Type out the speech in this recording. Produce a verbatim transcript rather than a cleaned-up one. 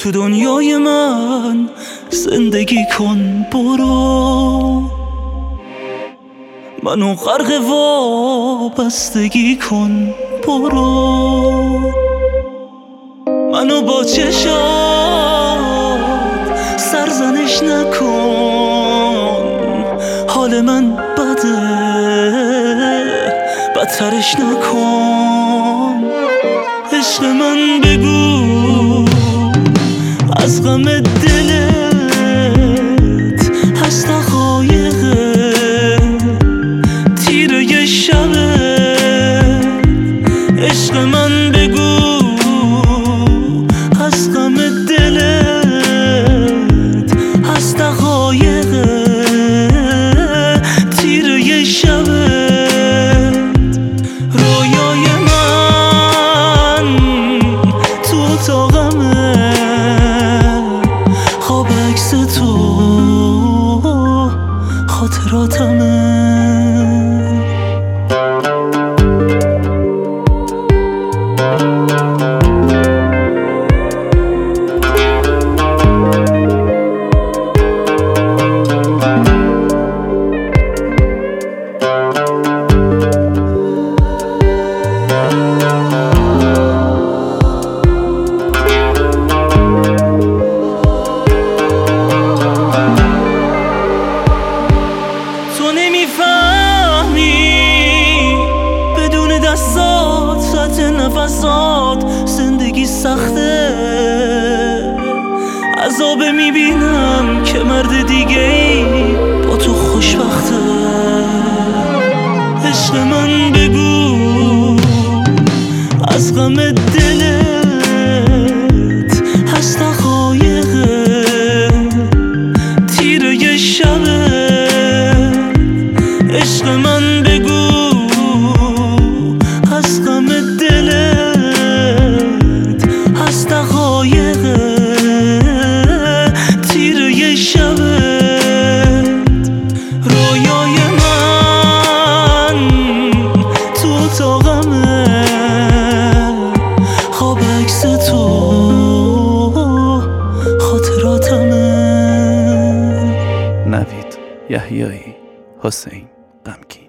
تو دنیای من زندگی کن، برو منو غرق وابستگی کن، برو منو با چشات سرزنش نکن، حال من بده بدترش نکن. عشق من بگو از غم دلت هست دقایق تیره یه شبه. عشق من بگو از غم دلت هست دقایق تیره یه شبه. رویای من تو اتاقمه، خواب عکس تو خاطراتمه. نفسات زندگی سخته، عذاب میبینم که مرد دیگه ای با تو خوشبخته. عشق من بگو از غم دلت هست دقایق تیره یه شبه. عشق من بگو از غم دلت هست دقایق تیره یه شبه. رویای من تو اتاقمه، خواب عکس تو خاطراتمه. نوید یحیایی، حسین غمگین.